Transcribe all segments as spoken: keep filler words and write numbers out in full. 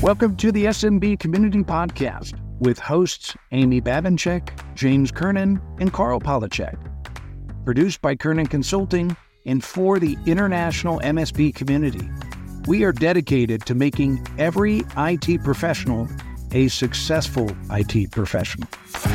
Welcome to the S M B Community Podcast with hosts Amy Babinchek, James Kernan, and Carl Polachek. Produced by Kernan Consulting and for the international M S B community. We are dedicated to making every I T professional a successful I T professional.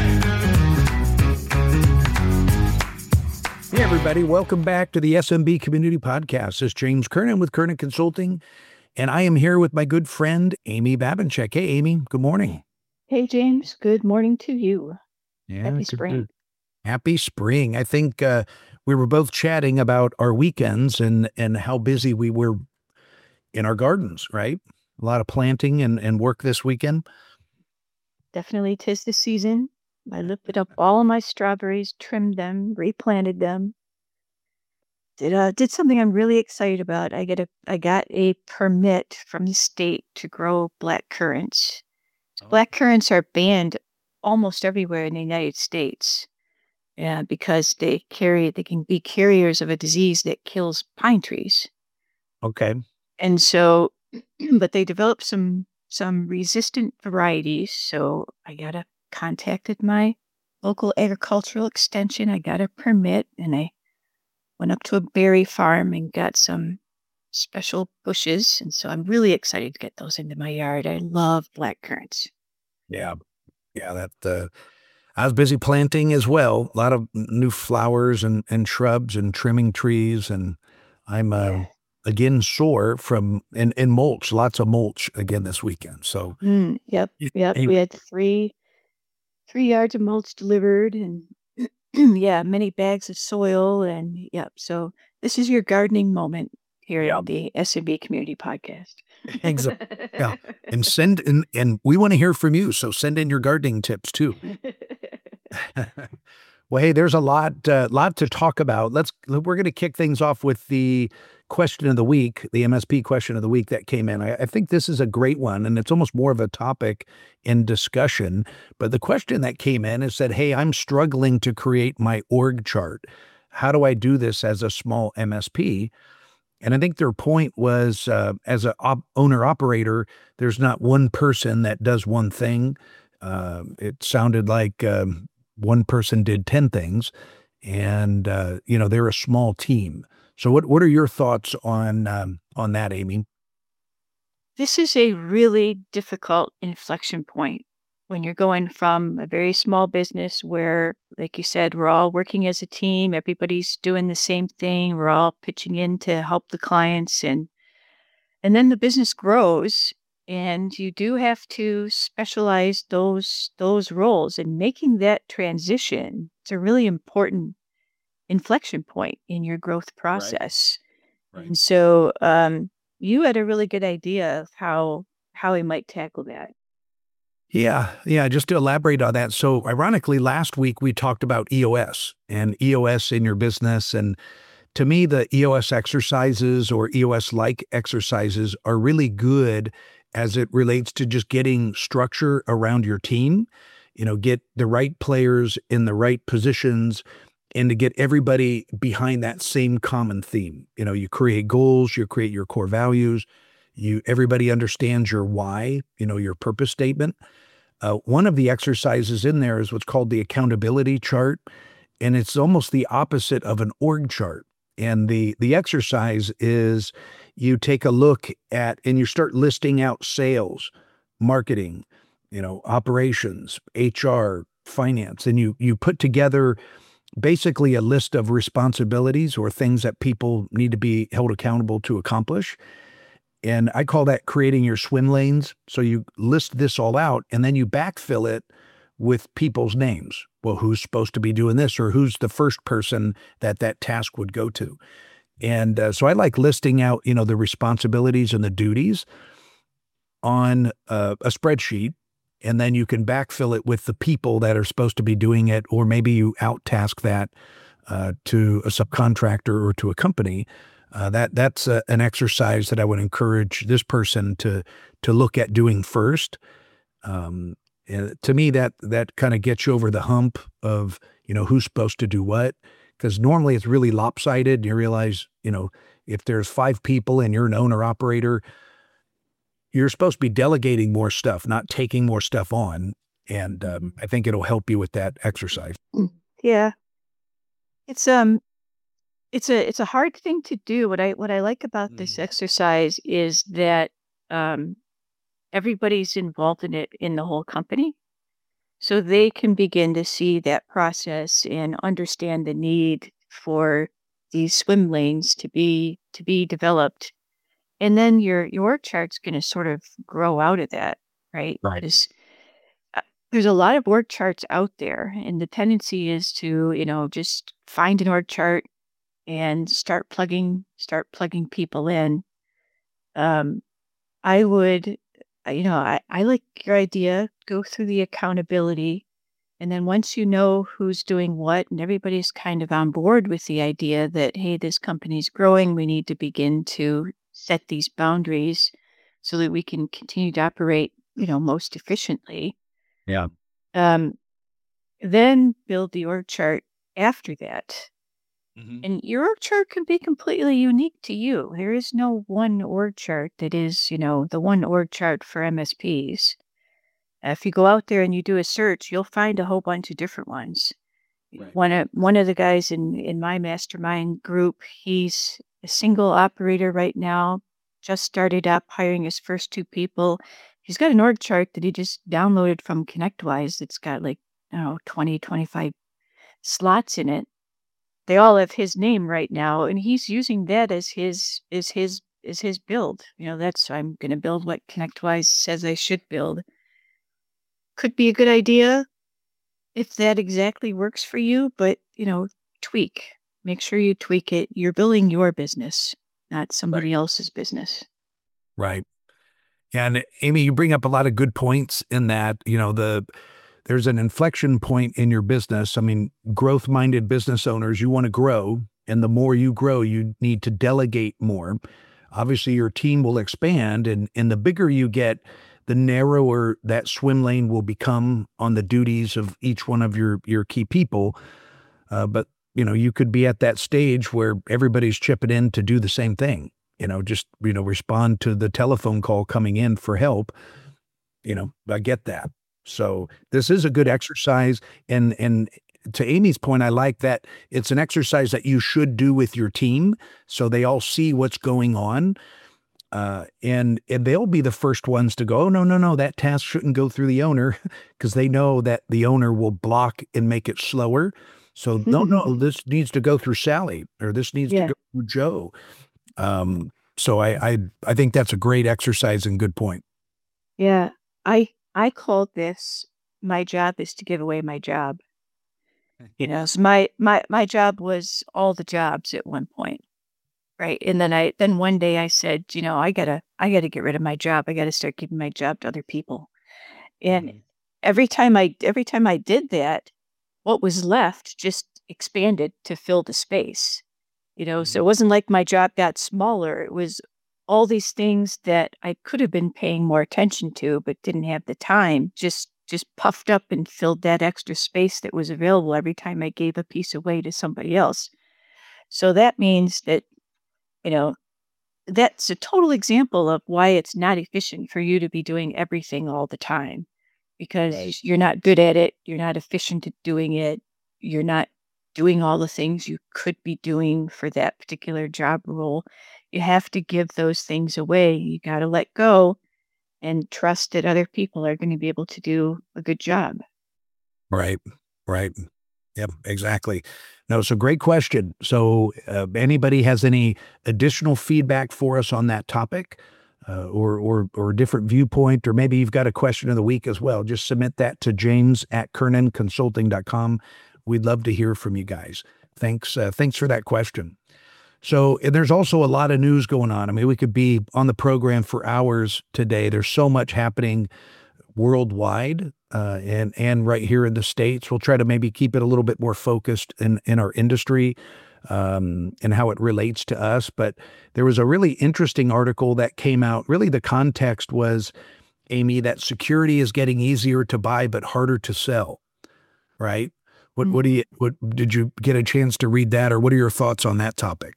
Hey, everybody. Welcome back to the S M B Community Podcast. This is James Kernan with Kernan Consulting, and I am here with my good friend, Amy Babinchek. Hey, Amy. Good morning. Hey, James. Good morning to you. Yeah, Happy good- spring. good. Happy spring. I think uh, we were both chatting about our weekends and, and how busy we were in our gardens, right? A lot of planting and, and work this weekend. Definitely 'tis the season. I lifted up all of my strawberries, trimmed them, replanted them. Did uh did something I'm really excited about. I get a I got a permit from the state to grow black currants. So black currants are banned almost everywhere in the United States. Yeah, because they carry they can be carriers of a disease that kills pine trees. Okay. And so but they developed some some resistant varieties. So I got a contacted my local agricultural extension. I got a permit and I went up to a berry farm and got some special bushes. And so I'm really excited to get those into my yard. I love black currants. Yeah. Yeah, that uh, I was busy planting as well. A lot of new flowers and, and shrubs and trimming trees. And I'm uh, Yeah. again sore from and, and mulch, lots of mulch again this weekend. So Mm, yep, Yeah, yep. anyway. We had three three yards of mulch delivered and yeah, many bags of soil and yep. So this is your gardening moment here Yeah. in the S M B Community Podcast. Exactly. Yeah. And send and, and we want to hear from you. So send in your gardening tips too. Well, hey, there's a lot, uh, lot to talk about. Let's, we're going to kick things off with the question of the week, the M S P question of the week that came in. I, I think this is a great one, and it's almost more of a topic in discussion. But the question that came in is said, hey, I'm struggling to create my org chart. How do I do this as a small M S P? And I think their point was, uh, as an op- owner operator, there's not one person that does one thing. Uh, it sounded like um, one person did ten things, and uh, you know they're a small team. So, what what are your thoughts on um, on that, Amy? This is a really difficult inflection point when you're going from a very small business where, like you said, we're all working as a team, everybody's doing the same thing, we're all pitching in to help the clients, and and then the business grows and you do have to specialize those those roles, and making that transition, it's a really important inflection point in your growth process. Right. And so um, you had a really good idea of how how we might tackle that. Yeah, yeah. Just to elaborate on that. So, ironically, last week we talked about E O S and E O S in your business, and to me, the E O S exercises or E O S-like exercises are really good as it relates to just getting structure around your team, you know, get the right players in the right positions and to get everybody behind that same common theme. You know, you create goals, you create your core values, you everybody understands your why, you know, your purpose statement. Uh, one of the exercises in there is what's called the accountability chart, and it's almost the opposite of an org chart. And the the exercise is you take a look at and you start listing out sales, marketing, you know, operations, H R, finance, and you you put together basically a list of responsibilities or things that people need to be held accountable to accomplish. And I call that creating your swim lanes. So you list this all out and then you backfill it with people's names. Well, who's supposed to be doing this, or who's the first person that that task would go to? And uh, so I like listing out, you know, the responsibilities and the duties on uh, a spreadsheet, and then you can backfill it with the people that are supposed to be doing it, or maybe you out-task that uh, to a subcontractor or to a company. Uh, that that's a, an exercise that I would encourage this person to to look at doing first. Um, and to me, that that kind of gets you over the hump of, you know, who's supposed to do what, because normally it's really lopsided. You realize, you know, if there's five people and you're an owner operator, you're supposed to be delegating more stuff, not taking more stuff on. And um, I think it'll help you with that exercise. Yeah. It's um it's a it's a hard thing to do. What I what I like about this Mm. exercise is that um everybody's involved in it in the whole company. So they can begin to see that process and understand the need for these swim lanes to be to be developed. And then your your org chart's going to sort of grow out of that, right? Right. There's, uh, there's a lot of org charts out there, and the tendency is to, you know, just find an org chart and start plugging start plugging people in. Um, I would, uh, you know, I, I like your idea. Go through the accountability. And then once you know who's doing what and everybody's kind of on board with the idea that, hey, this company's growing, we need to begin to set these boundaries so that we can continue to operate, you know, most efficiently. Yeah. Um, then build the org chart after that. Mhm. And your org chart can be completely unique to you. There is no one org chart that is, you know, the one org chart for M S Ps. If you go out there and you do a search, you'll find a whole bunch of different ones. Right. One of one of the guys in in my mastermind group, he's a single operator right now, just started up hiring his first two people. He's got an org chart that he just downloaded from ConnectWise that's got like, I don't know, twenty, twenty-five slots in it. They all have his name right now, and he's using that as his as his as his build. You know, that's I'm gonna build what ConnectWise says I should build. Could be a good idea if that exactly works for you, but, you know, tweak. Make sure you tweak it. You're building your business, not somebody Right. else's business. Right. And Amy, you bring up a lot of good points in that, you know, the there's an inflection point in your business. I mean, growth-minded business owners, you want to grow, and the more you grow, you need to delegate more. Obviously, your team will expand, and and the bigger you get, the narrower that swim lane will become on the duties of each one of your your key people. Uh, but you know, you could be at that stage where everybody's chipping in to do the same thing. You know, just you know, respond to the telephone call coming in for help. You know, I get that. So this is a good exercise, and and to Amy's point, I like that it's an exercise that you should do with your team, so they all see what's going on. Uh, and and they'll be the first ones to go, oh, no, no, no, that task shouldn't go through the owner because they know that the owner will block and make it slower. So no, no, this needs to go through Sally or this needs to Yeah. go through Joe. Um, so I, I I think that's a great exercise and good point. Yeah. I I called this my job is to give away my job. You know, so my my my job was all the jobs at one point. Right. And then I then one day I said, you know, I gotta I gotta get rid of my job. I gotta start giving my job to other people. And Mhm. every time I every time I did that, what was left just expanded to fill the space. You know, so Mhm. it wasn't like my job got smaller. It was all these things that I could have been paying more attention to, but didn't have the time, just just puffed up and filled that extra space that was available every time I gave a piece away to somebody else. So that means that, you know, that's a total example of why it's not efficient for you to be doing everything all the time Right. because you're not good at it. You're not efficient at doing it. You're not doing all the things you could be doing for that particular job role. You have to give those things away. You got to let go and trust that other people are going to be able to do a good job. Right. Right. Yep, exactly. No, so great question. So, uh, anybody has any additional feedback for us on that topic, uh, or or or a different viewpoint, or maybe you've got a question of the week as well, just submit that to James at kernan consulting dot com. We'd love to hear from you guys. Thanks, uh, thanks for that question. So, and there's also a lot of news going on. I mean, we could be on the program for hours today. There's so much happening worldwide, uh, and and right here in the States. We'll try to maybe keep it a little bit more focused in in our industry, um, and how it relates to us. But there was a really interesting article that came out. Really, the context was, Amy, that security is getting easier to buy but harder to sell, right? What Mm. what do you what did you get a chance to read that, or what are your thoughts on that topic?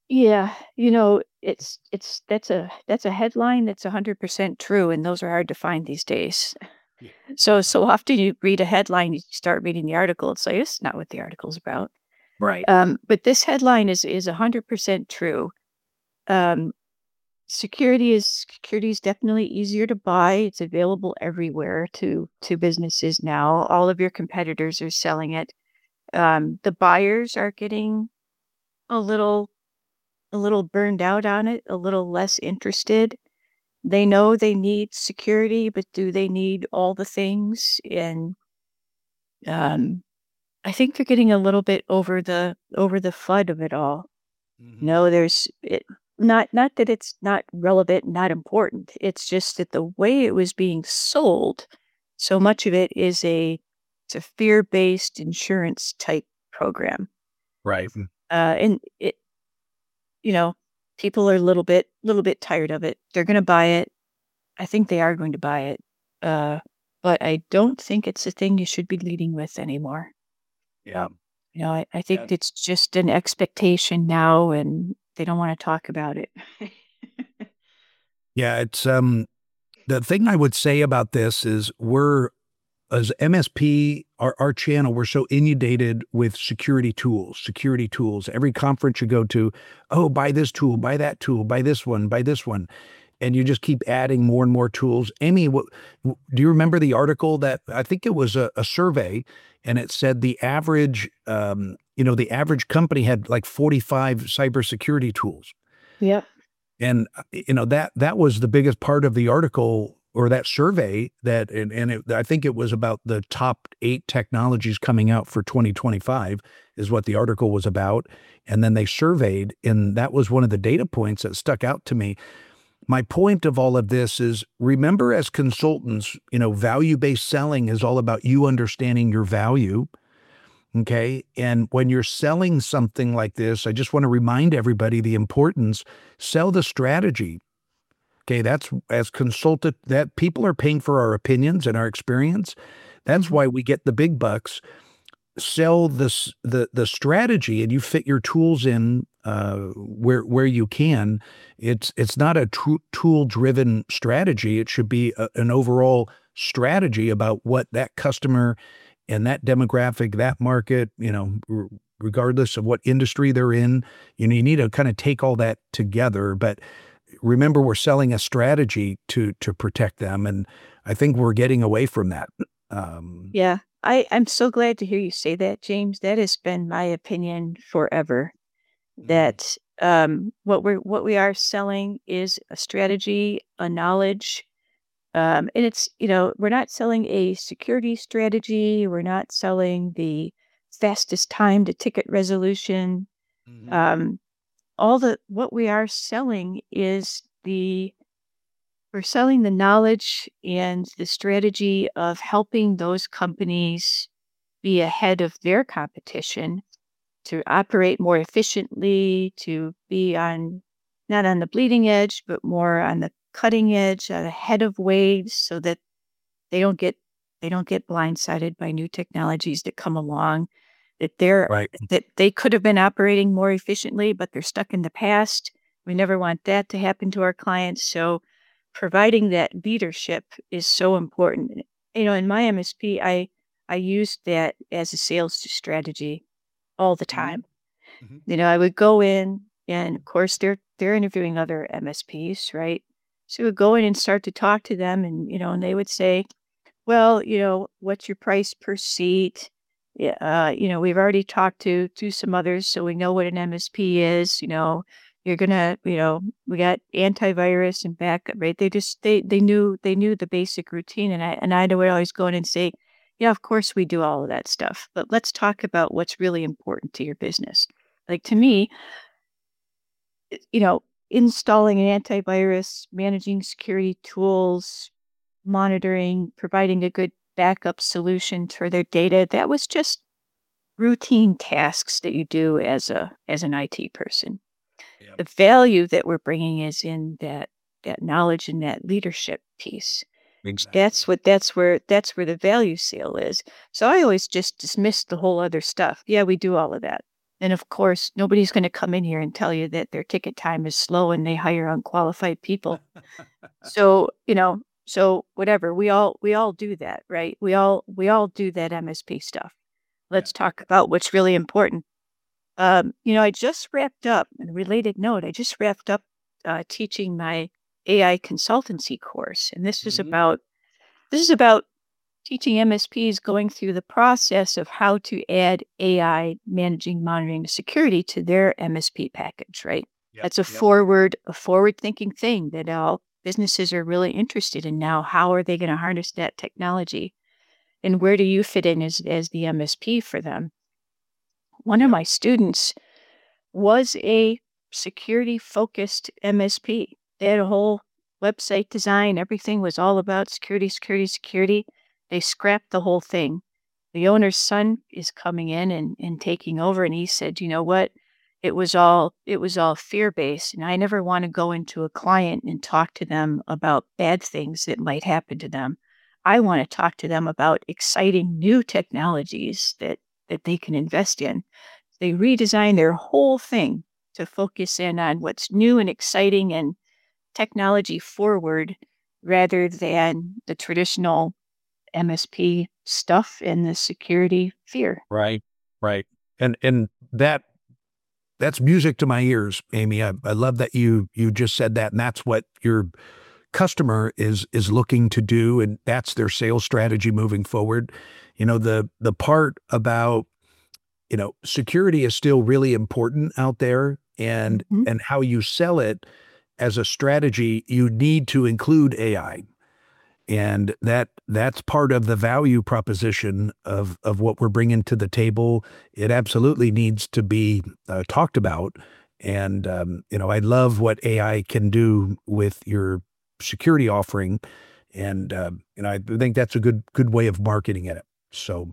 Yeah, you know, it's it's that's a that's a headline that's one hundred percent true, and those are hard to find these days. Yeah. So so often you read a headline, you start reading the article, it's like, "This is not what the article's about." Right. Um, but this headline is is one hundred percent true. Um, security is security is definitely easier to buy. It's available everywhere to to businesses now. All of your competitors are selling it. Um, the buyers are getting a little a little burned out on it, a little less interested. They know they need security, but do they need all the things? And um, I think they're getting a little bit over the over the flood of it all. Hmm. No, there's it, not not that it's not relevant, not important. It's just that the way it was being sold, so much of it is a it's a fear-based insurance type program. Right. Uh, and it, you know, people are a little bit little bit tired of it. They're going to buy it. I think they are going to buy it. Uh, but I don't think it's a thing you should be leading with anymore. Yeah. You know, I, I Yeah. think it's just an expectation now and they don't want to talk about it. Yeah. It's um the thing I would say about this is we're as M S P, our, our channel, we're so inundated with security tools, security tools. Every conference you go to, oh, buy this tool, buy that tool, buy this one, buy this one. And you just keep adding more and more tools. Amy, what, w- do you remember the article that I think it was a, a survey and it said the average, um, you know, the average company had like forty-five cybersecurity tools. Yep. And, uh, you know, that that was the biggest part of the article or that survey that and and it I think it was about the top eight technologies coming out for twenty twenty-five is what the article was about, and then they surveyed, and that was one of the data points that stuck out to me. My point of all of this is remember as consultants, you know, value-based selling is all about you understanding your value. Okay. And when you're selling something like this, I just want to remind everybody the importance, sell the strategy. Okay. That's as consultant that people are paying for our opinions and our experience. That's Mhm. why we get the big bucks. Sell this the the strategy and you fit your tools in uh, where where you can. It's it's not a tru- tool driven strategy. It should be a, an overall strategy about what that customer and that demographic, that market, you know, r- regardless of what industry they're in, you know, you need to kind of take all that together. But remember, we're selling a strategy to to protect them, and I think we're getting away from that. Um, Yeah. I, I'm so glad to hear you say that, James. That has been my opinion forever. Mhm. That um, what we're what we are selling is a strategy, a knowledge. Um, and it's, you know, we're not selling a security strategy. We're not selling the fastest time to ticket resolution. Mhm. Um, all the what we are selling is the we're selling the knowledge and the strategy of helping those companies be ahead of their competition to operate more efficiently, to be on not on the bleeding edge, but more on the cutting edge, uh, ahead of waves so that they don't get they don't get blindsided by new technologies that come along, that they're Right. that they could have been operating more efficiently, but they're stuck in the past. We never want that to happen to our clients. So providing that leadership is so important. You know, in my M S P, I I used that as a sales strategy all the Mhm. time. Mhm. You know, I would go in and of course they're they're interviewing other M S Ps, right? So we would go in and start to talk to them and you know, and they would say, well, you know, what's your price per seat? Yeah, uh, you know, we've already talked to to some others, so we know what an M S P is. You know, you're gonna, you know, we got antivirus and backup, right? They just they they knew they knew the basic routine, and I and I would always go in and say, yeah, of course we do all of that stuff, but let's talk about what's really important to your business. Like to me, it- you know, installing an antivirus, managing security tools, monitoring, providing a good backup solution for their data. That was just routine tasks that you do as a as an I T person. Yep. The value that we're bringing is in that that knowledge and that leadership piece. That's Exactly. what that's where that's where the value sale is. So I always just dismiss the whole other stuff. Yeah, we do all of that. And of course, nobody's going to come in here and tell you that their ticket time is slow and they hire unqualified people. So, you know, so whatever, we all we all do that, right? We all we all do that M S P stuff. Let's talk about what's really important. Um, you know, I just wrapped up, on a related note, I just wrapped up uh, teaching my A I consultancy course. And this is Mhm. about this is about teaching M S Ps going through the process of how to add A I managing, monitoring, and security to their M S P package, right? Yep, That's a yep. forward, a forward-thinking thing that all businesses are really interested in now. How are they going to harness that technology? And where do you fit in as, as the M S P for them? One of Yep. my students was a security-focused M S P. They had a whole website design. Everything was all about security, security, security. They scrapped the whole thing. The owner's son is coming in and, and taking over, and he said, you know what? It was all it was all fear-based, and I never want to go into a client and talk to them about bad things that might happen to them. I want to talk to them about exciting new technologies that that they can invest in. They redesigned their whole thing to focus in on what's new and exciting and technology forward rather than the traditional M S P stuff and the security fear. Right, right. And and that that's music to my ears, Amy. I, I love that you you just said that, and that's what your customer is is looking to do, and that's their sales strategy moving forward. You know, the the part about, you know, security is still really important out there, and Mhm. and how you sell it as a strategy, you need to include A I. And that that's part of the value proposition of of what we're bringing to the table. It absolutely needs to be uh, talked about. And um, you know, I love what A I can do with your security offering, and um, you know, I think that's a good good way of marketing it. So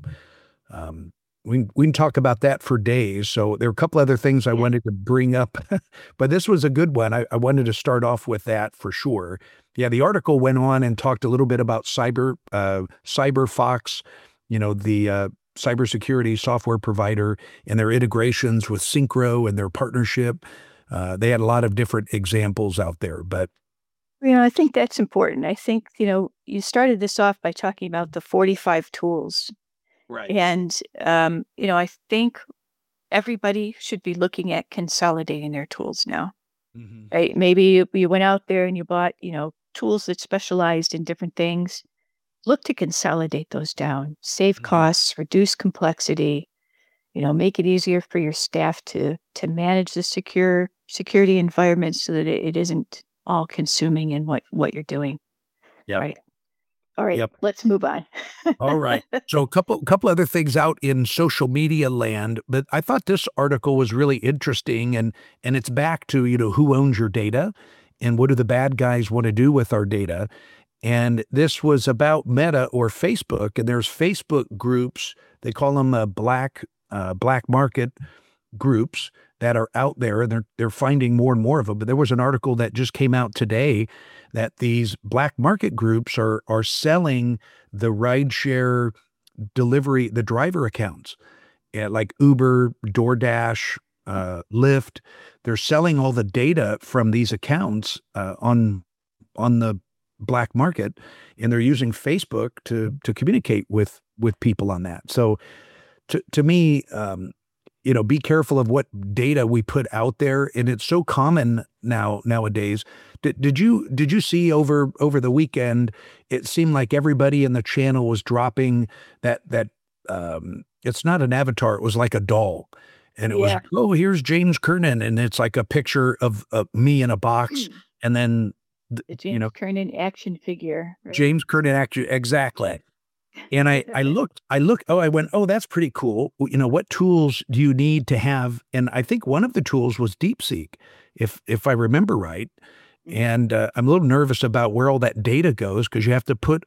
um, we can- we can talk about that for days. So there are a couple other things I Yeah. wanted to bring up, but this was a good one. I, I wanted to start off with that for sure. Yeah, the article went on and talked a little bit about cyber, uh, CyberFox, you know, the uh, cybersecurity software provider and their integrations with Synchro and their partnership. Uh, they had a lot of different examples out there, but You know, I think that's important. I think, you know, you started this off by talking about the forty-five tools. right. And, um, you know, I think everybody should be looking at consolidating their tools now, Hmm. right? Maybe you, you went out there and you bought, you know, tools that specialized in different things. Look to consolidate those down, save Hmm. costs, reduce complexity, you know, make it easier for your staff to to manage the secure security environment so that it, it isn't all consuming in what what you're doing. Yep. Right. All right, Yep. let's move on. All right. So a couple couple other things out in social media land, but I thought this article was really interesting, and and it's back to, you know, who owns your data and what do the bad guys want to do with our data. And this was about Meta or Facebook, and there's Facebook groups, they call them uh, black uh, black market groups that are out there, and they're they're finding more and more of them. But there was an article that just came out today that these black market groups are are selling the rideshare delivery, the driver accounts, yeah, like Uber, DoorDash, uh, Lyft. They're selling all the data from these accounts uh, on on the black market, and they're using Facebook to to communicate with with people on that. So to to me, um, you know, be careful of what data we put out there, and it's so common now nowadays. Did did you did you see over over the weekend? It seemed like everybody in the channel was dropping that that um, it's not an avatar; it was like a doll, and it was, Yeah. oh, here's James Kernan, and it's like a picture of, of me in a box, and then th- The you James know, Kernan action figure, right? James Kernan actually exactly. And I I looked I looked oh, I went, "Oh, that's pretty cool." W You know, what tools do you need to have? And I think one of the tools was DeepSeek, if if I remember right. Mhm. And, uh, I'm a little nervous about where all that data goes because you have to put,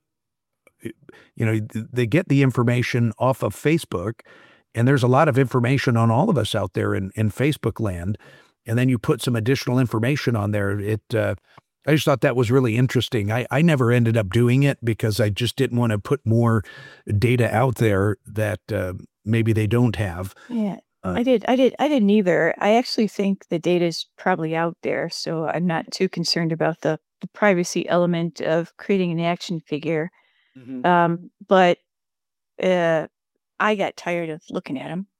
y you know, th they get the information off of Facebook, and there's a lot of information on all of us out there in in Facebook land, and then you put some additional information on there. It, uh I just thought that was really interesting. I I never ended up doing it because I just didn't wanna put more data out there that, uh, maybe they don't have. Yeah. Uh, I did. I did. I didn't either. I actually think the data is probably out there, so I'm not too concerned about the, the privacy element of creating an action figure. Mhm. Um, but uh, I got tired of looking at them.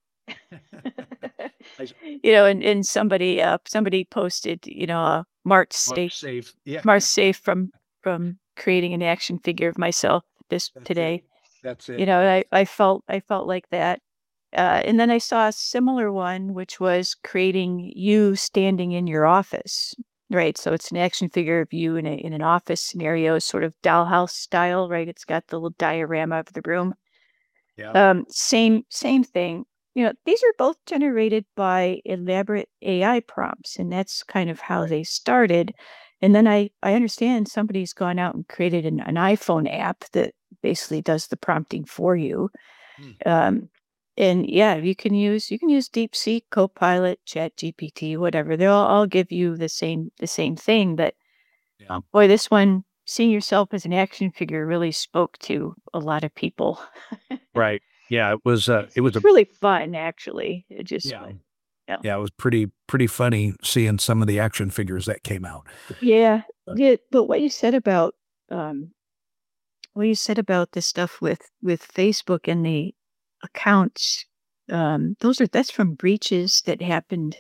I s- You know, and, and somebody uh somebody posted, you know, uh, March Mark safe safe. Yeah, March safe from from creating an action figure of myself this that's it. today. That's You it. know, I I felt I felt like that. Uh, and then I saw a similar one, which was creating you standing in your office, right? So it's an action figure of you in a in an office scenario, sort of dollhouse style, right? It's got the little diorama of the room. Yeah. Um, same same thing. You know, these are both generated by elaborate A I prompts, and that's kind of how Right. they started. And then I I understand somebody's gone out and created an, an iPhone app that basically does the prompting for you. Mm. Um, and yeah, you can use you can use DeepSeek, Copilot, ChatGPT, whatever. They'll all give you the same the same thing. But Yeah. um, boy, this one, seeing yourself as an action figure, really spoke to a lot of people. Right. Yeah. It was. Uh, It's it was a. it's really fun, actually. It just, Yeah. but yeah, Yeah. It was pretty pretty funny seeing some of the action figures that came out. yeah, But yeah. But what you said about um, what you said about the stuff with with Facebook and the accounts, um, those are that's from breaches that happened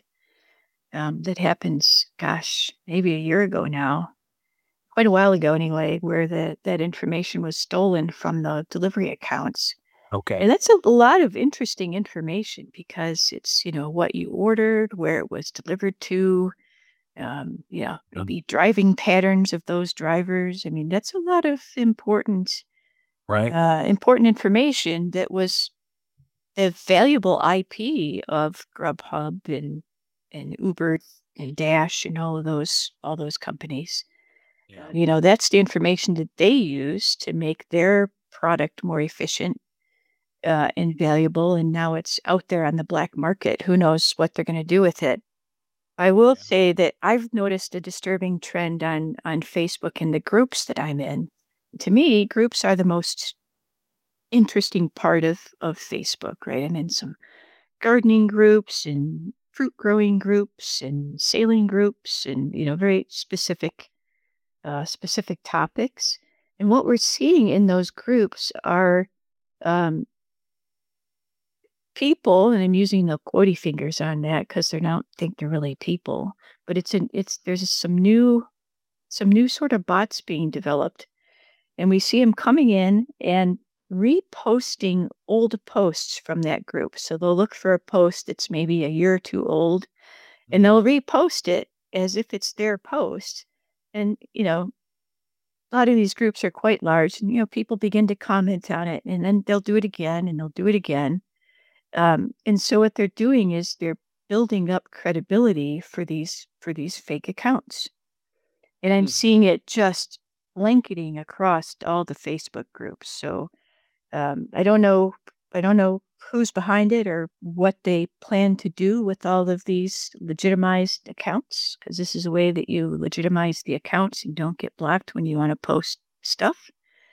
um, that happens, gosh, maybe a year ago now, quite a while ago anyway, where the, that information was stolen from the delivery accounts. okay. And that's a lot of interesting information because it's, you know, what you ordered, where it was delivered to, um, yeah, Um, maybe driving patterns of those drivers. I mean, that's a lot of important, right. uh, important information that was the valuable I P of Grubhub and and Uber and Dash and all of those all those companies. Uh, Yeah. you know, that's the information that they use to make their product more efficient uh, and valuable. And now it's out there on the black market. Who knows what they're going to do with it? I will Yeah. say that I've noticed a disturbing trend on on Facebook in the groups that I'm in. To me, groups are the most interesting part of of Facebook, right? I'm in some gardening groups and fruit growing groups and sailing groups and you know very specific uh, specific topics. And what we're seeing in those groups are um, people, and I'm using the quotey fingers on that because they don't think they're really people, but it's an it's there's some new some new sort of bots being developed, and we see them coming in and reposting old posts from that group. So they'll look for a post that's maybe a year or two old, and Mhm. they'll repost it as if it's their post. And you know, a lot of these groups are quite large, and you know, people begin to comment on it, and then they'll do it again, and they'll do it again. Um, and so what they're doing is they're building up credibility for these for these fake accounts. And I'm Hmm. seeing it just blanketing across all the Facebook groups. So um, I don't know I don't know who's behind it or what they plan to do with all of these legitimized accounts, because this is a way that you legitimize the accounts and don't get blocked when you want to post stuff.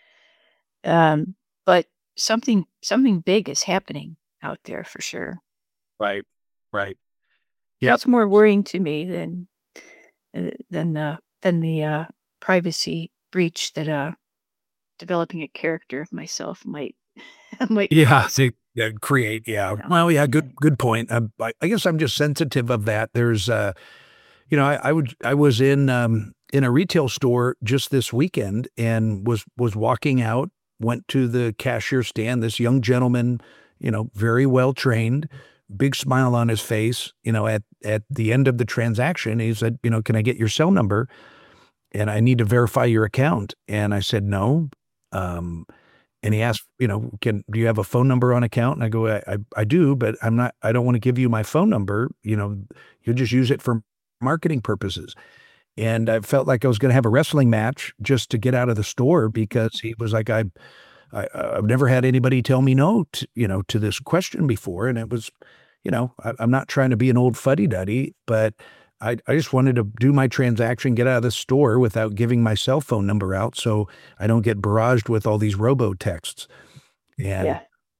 Um, but something something big is happening out there for sure. Right. Right. Yep. That's more worrying to me than uh, than the than the uh, privacy breach that uh, developing a character of myself might might Yeah. cause. To uh, create. Yeah. You know. Well, yeah. Yeah. Good. Good point. Um, I, I guess I'm just sensitive of that. There's, uh, you know, I, I would. I was in um, in a retail store just this weekend and was was walking out. Went to the cashier stand. This young gentleman, you know, very well trained, big smile on his face. You know, at at the end of the transaction, he said, you know, can I get your cell number? And I need to verify your account. And I said, no. Um, and he asked, you know, can do you have a phone number on account? And I go, I, I, I do, but I'm not. I don't want to give you my phone number. You know, you'll just use it for marketing purposes. And I felt like I was going to have a wrestling match just to get out of the store because he was like, I, I I've never had anybody tell me no, to, you know, to this question before, and it was, you know, I, I'm not trying to be an old fuddy duddy, but I, I just wanted to do my transaction, get out of the store without giving my cell phone number out, so I don't get barraged with all these robo texts. And Yeah.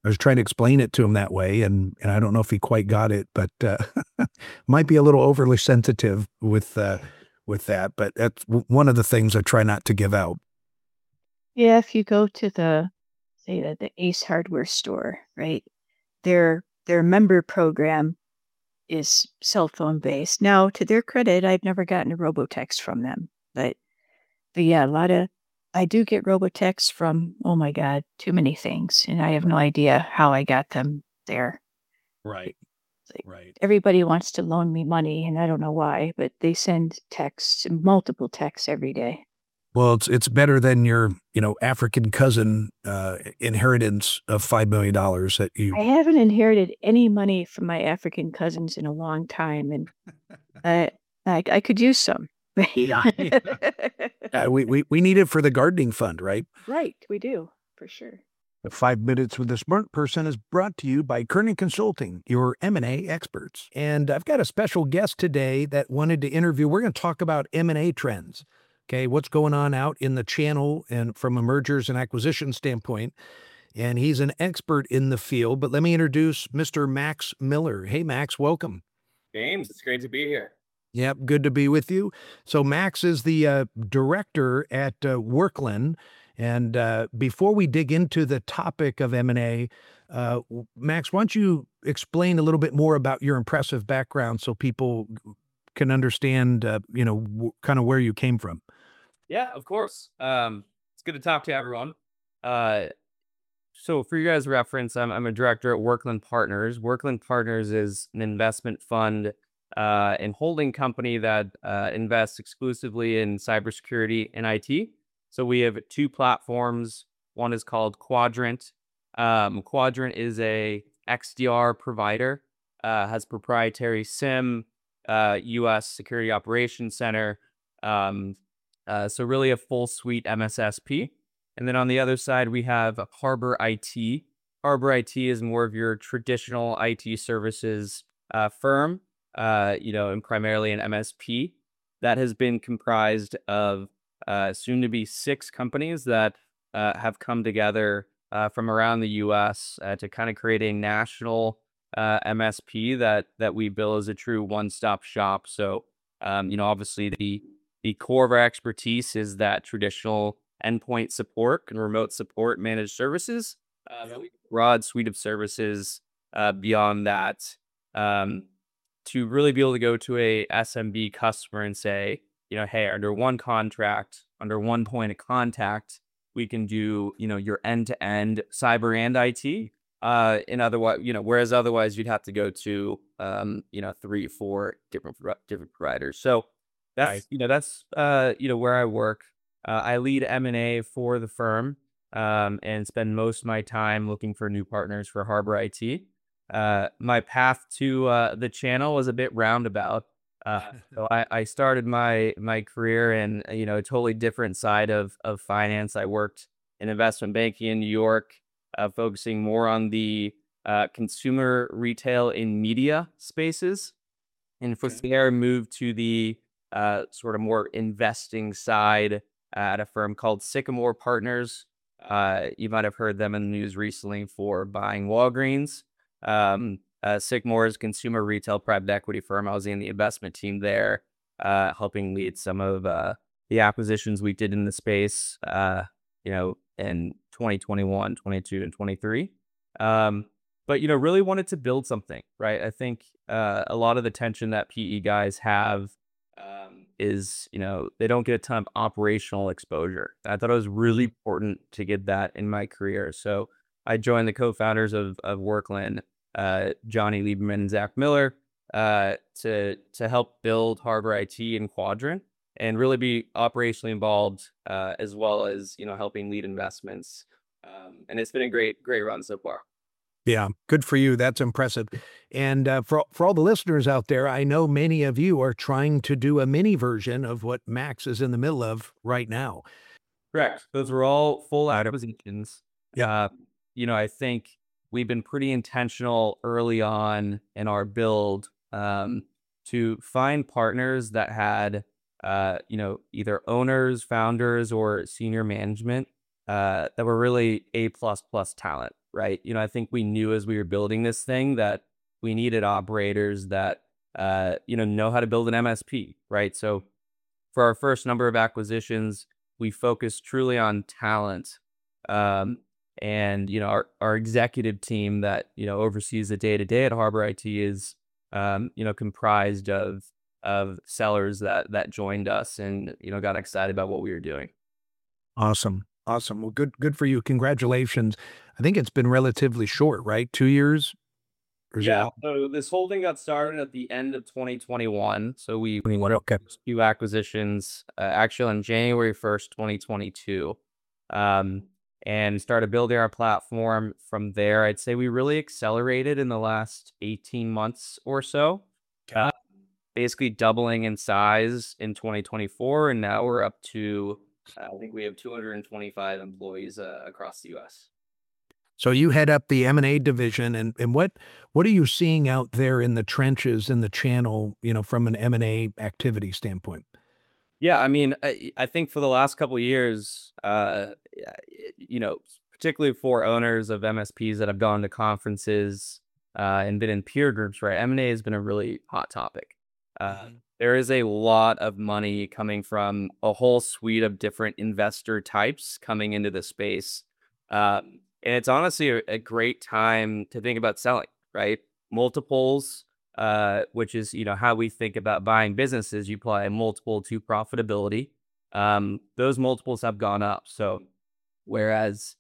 I was trying to explain it to him that way, and and I don't know if he quite got it, but uh, might be a little overly sensitive with uh, with that. But that's w- one of the things I try not to give out. Yeah, if you go to the, say, the, the Ace Hardware store, right? Their their member program is cell phone based. Now, to their credit, I've never gotten a robotext from them, but but yeah, a lot of I do get robotext from, oh my God, too many things, and I have no idea how I got them there. Right. It's like Right. everybody wants to loan me money, and I don't know why, but they send texts, multiple texts every day. Well, it's it's better than your, you know, African cousin uh, inheritance of five million dollars that you. I haven't inherited any money from my African cousins in a long time, and I I, I could use some. Yeah. Uh, we, we we need it for the gardening fund, right? Right, we do, for sure. The Five Minutes with a Smart Person is brought to you by Kernan Consulting, your M and A experts. And I've got a special guest today that wanted to interview. We're going to talk about M and A trends. Okay, what's going on out in the channel and from a mergers and acquisition standpoint. And he's an expert in the field. But let me introduce Mister Max Miller. Hey, Max, welcome. James, it's great to be here. Yep, good to be with you. So Max is the uh, director at uh, Workland. And uh, before we dig into the topic of M and A, uh, w- Max, why don't you explain a little bit more about your impressive background so people can understand, uh, you know, w- kind of where you came from? Yeah, of course. Um, it's good to talk to everyone. Uh, so for you guys' reference, I'm, I'm a director at Workland Partners. Workland Partners is an investment fund uh, and holding company that uh, invests exclusively in cybersecurity and I T. So we have two platforms. One is called Quadrant. Um, Quadrant is a X D R provider, uh, has proprietary SIM, uh, U S Security Operations Center. Um, uh, so really a full suite M S S P. And then on the other side, we have Harbor I T. Harbor I T is more of your traditional I T services uh, firm, uh, you know, and primarily an M S P that has been comprised of uh, soon to be six companies that uh, have come together uh, from around the U S uh, to kind of create a national uh, M S P that that we bill as a true one-stop shop. So, um, you know, obviously the the core of our expertise is that traditional endpoint support and remote support managed services. Uh, but we have a broad suite of services uh, beyond that um, to really be able to go to a S M B customer and say, you know, hey, under one contract, under one point of contact, we can do, you know, your end-to-end cyber and I T. Uh, in otherwise, you know, whereas otherwise you'd have to go to, um, you know, three, four different pro- different providers. So that's, Right. you know, that's, uh, you know, where I work. Uh, I lead M and A for the firm, um, and spend most of my time looking for new partners for Harbor I T. Uh, my path to uh, the channel was a bit roundabout. Uh, so I, I started my my career in, you know, a totally different side of of finance. I worked in investment banking in New York, uh, focusing more on the uh, consumer retail and media spaces. And from Okay. there, moved to the uh, sort of more investing side at a firm called Sycamore Partners. Uh, you might have heard them in the news recently for buying Walgreens. Um, uh, Sycamore is a consumer retail private equity firm. I was in the investment team there, uh, helping lead some of uh, the acquisitions we did in the space, uh, you know, in twenty twenty-one, twenty-two, and twenty-three. Um, but, you know, really wanted to build something, right? I think uh, a lot of the tension that P E guys have um, is, you know, they don't get a ton of operational exposure. I thought it was really important to get that in my career. So I joined the co-founders of, of Workland, uh, Johnny Lieberman and Zach Miller, uh, to, to help build Harbor I T and Quadrant and really be operationally involved, uh, as well as, you know, helping lead investments. Um, and it's been a great, great run so far. Yeah, good for you. That's impressive. And uh, for for all the listeners out there, I know many of you are trying to do a mini version of what Max is in the middle of right now. Correct. Those were all full acquisitions. Yeah. Uh, you know, I think we've been pretty intentional early on in our build um, to find partners that had, uh, you know, either owners, founders, or senior management uh, that were really A plus plus talent. right? You know, I think we knew as we were building this thing that we needed operators that, uh, you know, know how to build an M S P, right? So for our first number of acquisitions, we focused truly on talent. Um, and, you know, our, our executive team that, you know, oversees the day to day at Harbor I T is, um, you know, comprised of, of sellers that, that joined us and, you know, got excited about what we were doing. Awesome. Awesome. Well, good, good for you. Congratulations. I think it's been relatively short, right? Two years? Or is it Yeah. out? So this whole thing got started at the end of twenty twenty-one. So we twenty-one. Okay. few acquisitions, uh, actually on January first, twenty twenty-two, um, and started building our platform from there. I'd say we really accelerated in the last eighteen months or so, uh, basically doubling in size in twenty twenty-four. And now we're up to, uh, I think we have two hundred twenty-five employees uh, across the U S. So you head up the M and A division, and and what what are you seeing out there in the trenches in the channel, you know, from an M and A activity standpoint? Yeah, I mean, I, I think for the last couple of years, uh, yeah, you know, particularly for owners of M S Ps that have gone to conferences uh, and been in peer groups, right? M and A has been a really hot topic. Uh, Mhm. there is a lot of money coming from a whole suite of different investor types coming into the space. Um, and it's honestly a, a great time to think about selling, right? Multiples, uh, which is, you know, how we think about buying businesses. You apply a multiple to profitability. Um, those multiples have gone up. So whereas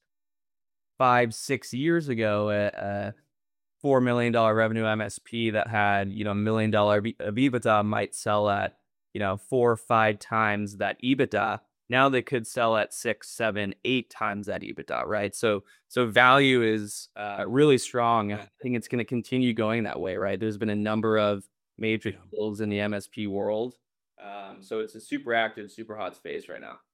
five, six years ago, a, a four million dollar revenue M S P that had, you know, a million dollar of EBITDA might sell at, you know, four or five times that EBITDA. Now they could sell at six, seven, eight times that EBITDA, right? So, so value is uh, really strong. I think it's going to continue going that way, right? There's been a number of major deals in the M S P world, um, so it's a super active, super hot space right now.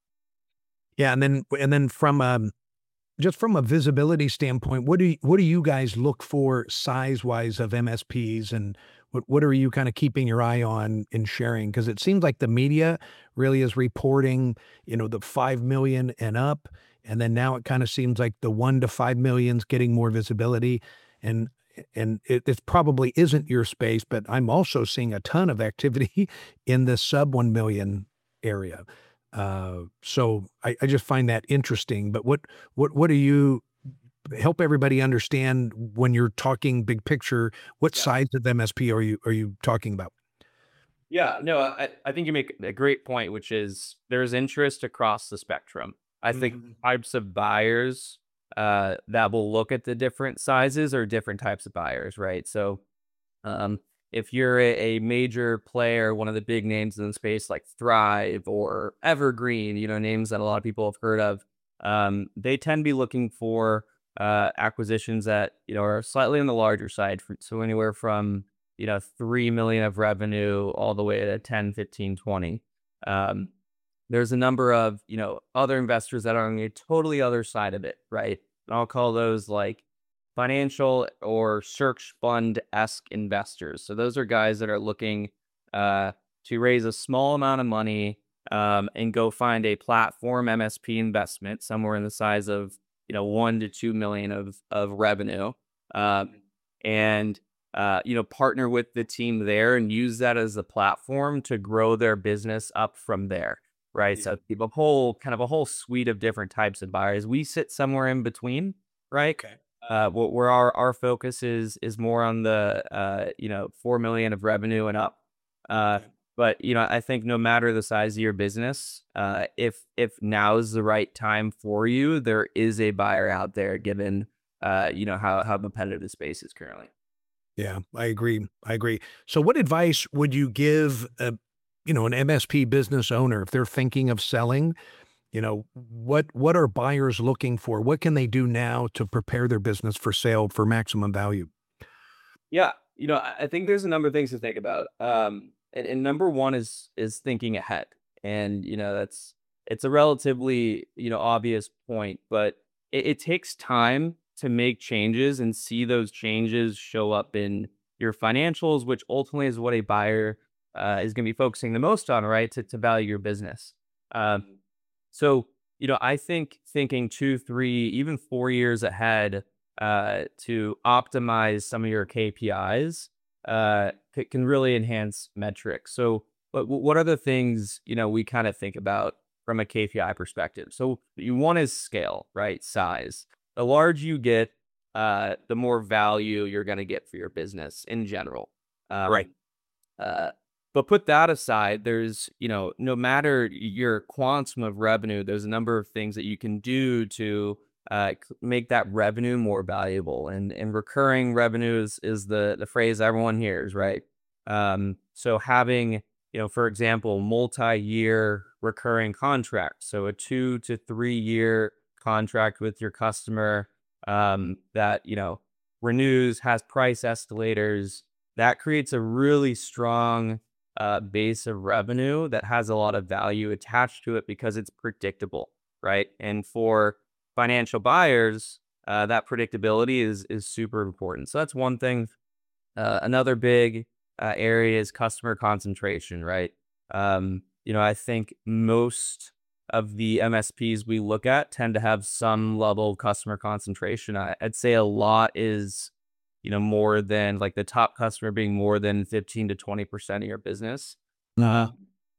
Yeah, and then and then from um just from a visibility standpoint, what do you, what do you guys look for size wise of M S Ps, and what what are you kind of keeping your eye on and sharing? Because it seems like the media really is reporting, you know, the five million and up, and then now it kind of seems like the one to five million's getting more visibility, and and it, it probably isn't your space, but I'm also seeing a ton of activity in the sub one million area. Uh, so I, I just find that interesting. But what what what do you help everybody understand when you're talking big picture? What Yeah. size of M S P are you are you talking about? Yeah, no, I, I think you make a great point, which is there's interest across the spectrum. I think Mhm. types of buyers uh, that will look at the different sizes or different types of buyers, right? So um, if you're a, a major player, one of the big names in the space like Thrive or Evergreen, you know, names that a lot of people have heard of, um, they tend to be looking for uh, acquisitions that, you know, are slightly on the larger side. For, so anywhere from, you know, three million of revenue all the way to ten, fifteen, twenty. Um, there's a number of, you know, other investors that are on the totally other side of it, right? And I'll call those like financial or search fund-esque investors. So those are guys that are looking uh, to raise a small amount of money um, and go find a platform M S P investment somewhere in the size of, you know, one to two million of of revenue, um, and uh, you know, partner with the team there and use that as a platform to grow their business up from there. Right. So you have a whole kind of a whole suite of different types of buyers. We sit somewhere in between, right? Okay. Uh, wh- where our, our focus is is more on the uh, you know, four million of revenue and up. Uh, but you know, I think no matter the size of your business, uh, if if now is the right time for you, there is a buyer out there, given uh, you know, how how competitive the space is currently. Yeah, I agree. I agree. So what advice would you give a, you know, an M S P business owner if they're thinking of selling? You know, what what are buyers looking for? What can they do now to prepare their business for sale for maximum value? Yeah, you know, I I think there's a number of things to think about. Um, and, and number one is is thinking ahead, and you know that's it's a relatively, you know, obvious point, but it, it takes time to make changes and see those changes show up in your financials, which ultimately is what a buyer uh, is going to be focusing the most on, right? To to value your business. Um, so you know, I think thinking two, three, even four years ahead uh, to optimize some of your K P Is uh, c- can really enhance metrics. So, what what are the things you know we kind of think about from a K P I perspective? So, you one is scale, right? Size. The larger you get, uh, the more value you're going to get for your business in general. Um, Right. uh, but put that aside, there's, you know, no matter your quantum of revenue, there's a number of things that you can do to uh, c- make that revenue more valuable. And and recurring revenues is the the phrase everyone hears, right? Um, so having, you know, for example, multi-year recurring contracts, so a two to three year contract with your customer um, that you know renews, has price escalators, that creates a really strong uh, base of revenue that has a lot of value attached to it because it's predictable, right? And for financial buyers, uh, that predictability is is super important. So that's one thing. Uh, another big uh, area is customer concentration, right? Um, you know, I think most of the M S Ps we look at tend to have some level of customer concentration. I, I'd say a lot is, you know, more than like the top customer being more than fifteen to twenty percent of your business. Uh,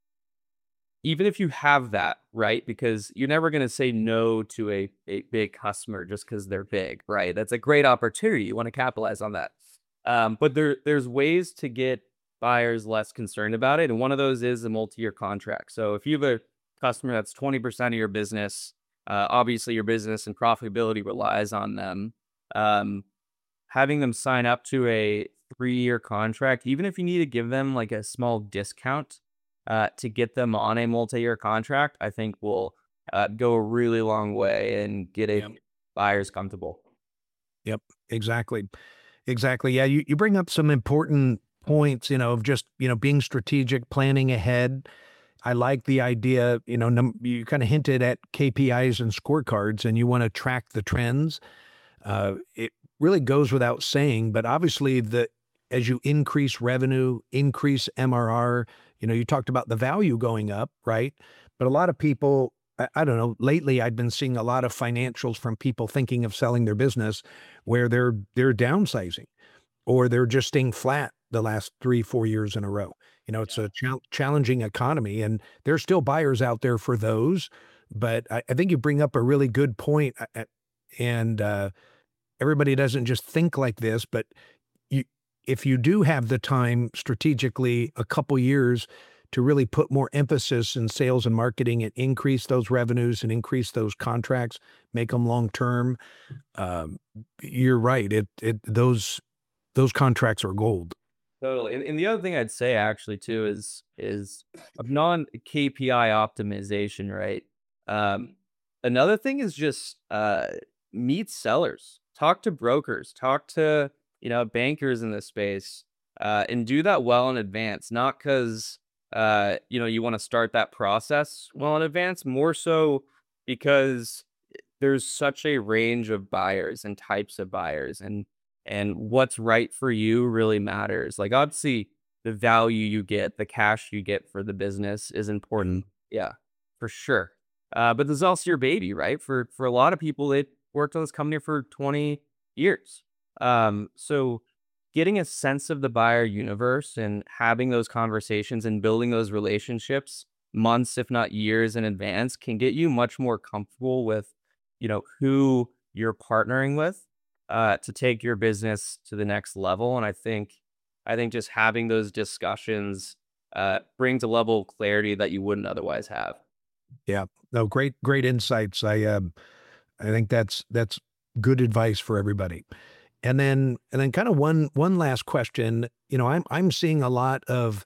Even if you have that, right? Because you're never going to say no to a, a big customer just because they're big, right? That's a great opportunity. You want to capitalize on that. Um, but there, there's ways to get buyers less concerned about it. And one of those is a multi-year contract. So if you have a customer that's twenty percent of your business, uh, obviously your business and profitability relies on them. Um, having them sign up to a three-year contract, even if you need to give them like a small discount uh, to get them on a multi-year contract, I think will uh, go a really long way and get a Yep. buyers comfortable. Yep. Exactly. Exactly. Yeah. You, you bring up some important points, you know, of just, you know, being strategic, planning ahead. I like the idea, you know, num- you kind of hinted at K P Is and scorecards, and you want to track the trends. Uh, it really goes without saying, but obviously the as you increase revenue, increase M R R, you know, you talked about the value going up, right? But a lot of people, I, I don't know, lately I've been seeing a lot of financials from people thinking of selling their business where they're they're downsizing or they're just staying flat the last three, four years in a row. You know, it's Yeah. a chal challenging economy, and there's still buyers out there for those. But I, I think you bring up a really good point, uh, uh, and uh, everybody doesn't just think like this, but you if you do have the time strategically a couple years to really put more emphasis in sales and marketing and increase those revenues and increase those contracts, make them long term, um, you're right. It it those those contracts are gold. Totally. And, and the other thing I'd say actually too is is of non K P I optimization, right? Um, another thing is just uh, meet sellers, talk to brokers, talk to you know bankers in this space, uh, and do that well in advance. Not because uh, you know you want to start that process well in advance, more so because there's such a range of buyers and types of buyers, and and what's right for you really matters. Like obviously the value you get, the cash you get for the business is important. Yeah, for sure. Uh, but there's also your baby, right? For for a lot of people, they worked on this company for twenty years. Um, so getting a sense of the buyer universe and having those conversations and building those relationships months, if not years in advance, can get you much more comfortable with, you know, who you're partnering with uh, to take your business to the next level. And I think, I think just having those discussions uh, brings a level of clarity that you wouldn't otherwise have. Yeah. No, great, great insights. I um I think that's that's good advice for everybody. And then and then kind of one one last question. You know, I'm I'm seeing a lot of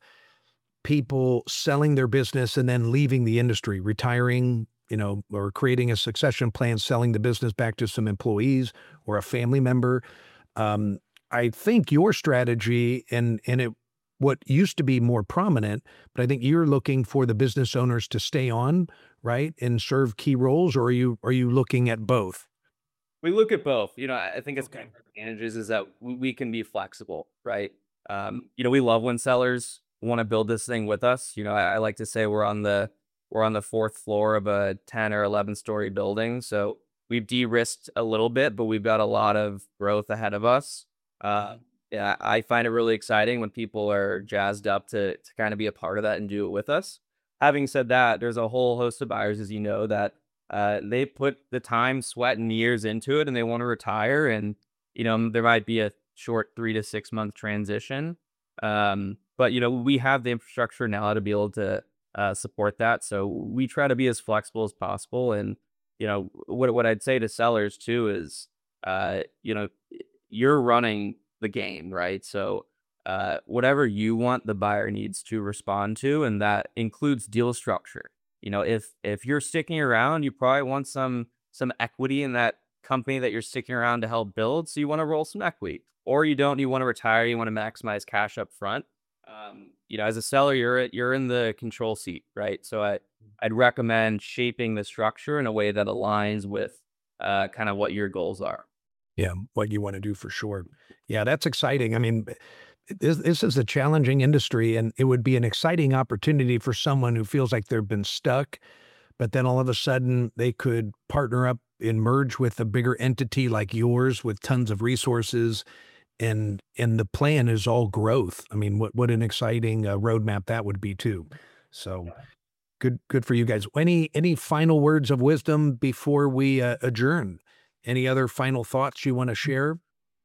people selling their business and then leaving the industry, retiring, you know, or creating a succession plan, selling the business back to some employees or a family member. Um, I think your strategy and and it what used to be more prominent, but I think you're looking for the business owners to stay on, right, and serve key roles, or are you are you looking at both? We look at both. You know, I I think it's one Okay. of our advantages is that we, we can be flexible, right? Um, you know, we love when sellers want to build this thing with us. You know, I, I like to say we're on the we're on the fourth floor of a ten or eleven story building, so we've de-risked a little bit, but we've got a lot of growth ahead of us. Uh, yeah, I find it really exciting when people are jazzed up to to kind of be a part of that and do it with us. Having said that, there's a whole host of buyers, as you know, that uh, they put the time, sweat, and years into it, and they want to retire. And you know, there might be a short three to six month transition, um, but you know, we have the infrastructure now to be able to uh, support that. So we try to be as flexible as possible. And you know, what what I'd say to sellers too is, uh, you know, you're running the game, right? So uh, whatever you want, the buyer needs to respond to, and that includes deal structure. You know, if if you're sticking around, you probably want some some equity in that company that you're sticking around to help build. So you want to roll some equity, or you don't. You want to retire. You want to maximize cash up front. Um, you know, as a seller, you're you're in the control seat, right? So I I'd recommend shaping the structure in a way that aligns with uh, kind of what your goals are. Yeah, what you want to do for sure. Yeah, that's exciting. I mean, this, this is a challenging industry, and it would be an exciting opportunity for someone who feels like they've been stuck, but then all of a sudden they could partner up and merge with a bigger entity like yours with tons of resources, and and the plan is all growth. I mean, what what an exciting uh, roadmap that would be too. So good good for you guys. Any any final words of wisdom before we uh, adjourn? Any other final thoughts you want to share?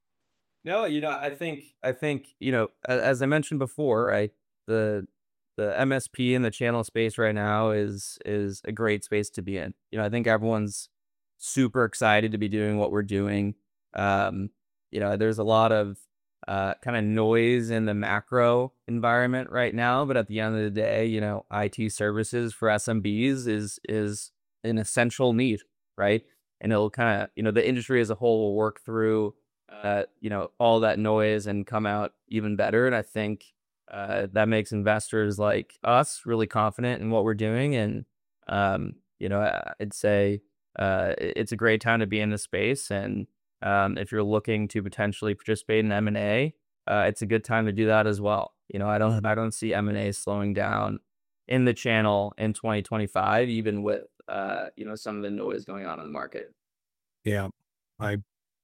No, you know, I think I think, you know, a- as I mentioned before, right, the the M S P and the channel space right now is is a great space to be in. You know, I think everyone's super excited to be doing what we're doing. Um, you know, there's a lot of uh, kind of noise in the macro environment right now, but at the end of the day, you know, I T services for S M Bs is is an essential need, right? And it'll kind of, you know, the industry as a whole will work through, uh, you know, all that noise and come out even better. And I think uh, that makes investors like us really confident in what we're doing. And, um, you know, I- I'd say uh, it- it's a great time to be in the space. And um, if you're looking to potentially participate in M and A, uh, it's a good time to do that as well. You know, I don't, I don't see M and A slowing down in the channel in twenty twenty-five, even with, uh, you know, some of the noise going on in the market. Yeah, I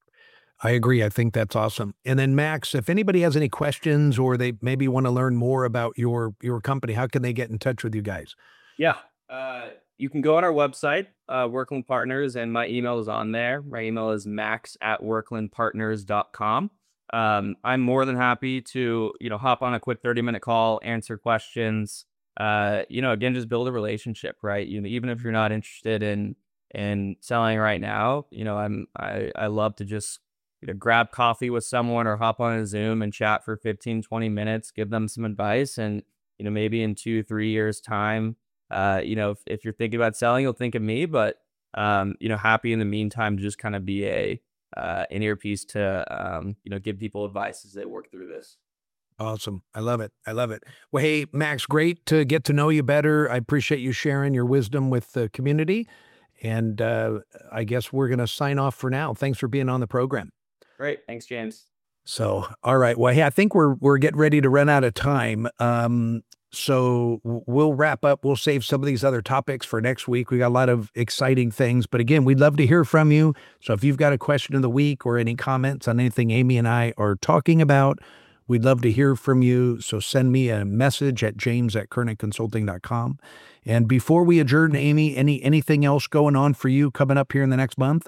I agree. I think that's awesome. And then Max, if anybody has any questions or they maybe want to learn more about your your company, how can they get in touch with you guys? Yeah. Uh, you can go on our website, uh, Workland Partners, and my email is on there. My email is max at workland partners dot com. Um, I'm more than happy to, you know, hop on a quick thirty minute call, answer questions, uh, you know, again, just build a relationship, right? You know, even if you're not interested in, in selling right now, you know, I'm, I, I love to just, you know, grab coffee with someone or hop on a Zoom and chat for fifteen, twenty minutes, give them some advice. And, you know, maybe in two, three years time, uh, you know, if, if you're thinking about selling, you'll think of me, but, um, you know, happy in the meantime to just kind of be a, uh, an earpiece to, um, you know, give people advice as they work through this. Awesome. I love it. I love it. Well, hey, Max, great to get to know you better. I appreciate you sharing your wisdom with the community. And uh, I guess we're going to sign off for now. Thanks for being on the program. Great. Thanks, James. So, all right. Well, hey, I think we're we're getting ready to run out of time. Um, so w- we'll wrap up. We'll save some of these other topics for next week. We got a lot of exciting things, but again, we'd love to hear from you. So if you've got a question of the week or any comments on anything Amy and I are talking about, we'd love to hear from you. So send me a message at james at kernick consulting dot com. And before we adjourn, Amy, any anything else going on for you coming up here in the next month?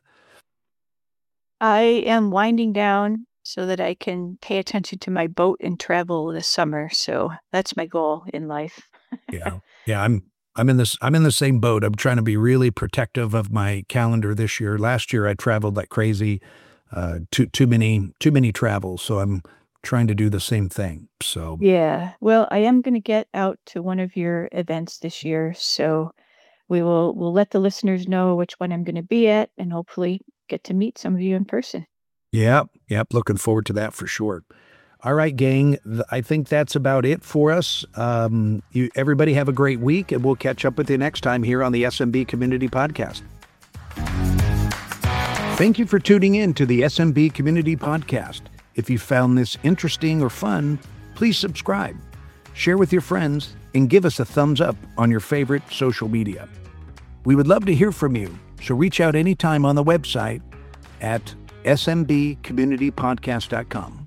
I am winding down so that I can pay attention to my boat and travel this summer. So that's my goal in life. Yeah. Yeah, I'm I'm in this I'm in the same boat. I'm trying to be really protective of my calendar this year. Last year I traveled like crazy. Uh too too many too many travels. So I'm trying to do the same thing. So Yeah. Well, I am going to get out to one of your events this year. So we will we'll let the listeners know which one I'm going to be at and hopefully get to meet some of you in person. Yep, yep, looking forward to that for sure. All right, gang, th- I think that's about it for us. Um, you, everybody have a great week, and we'll catch up with you next time here on the S M B Community Podcast. Thank you for tuning in to the S M B Community Podcast. If you found this interesting or fun, please subscribe, share with your friends, and give us a thumbs up on your favorite social media. We would love to hear from you. So reach out anytime on the website at s m b community podcast dot com.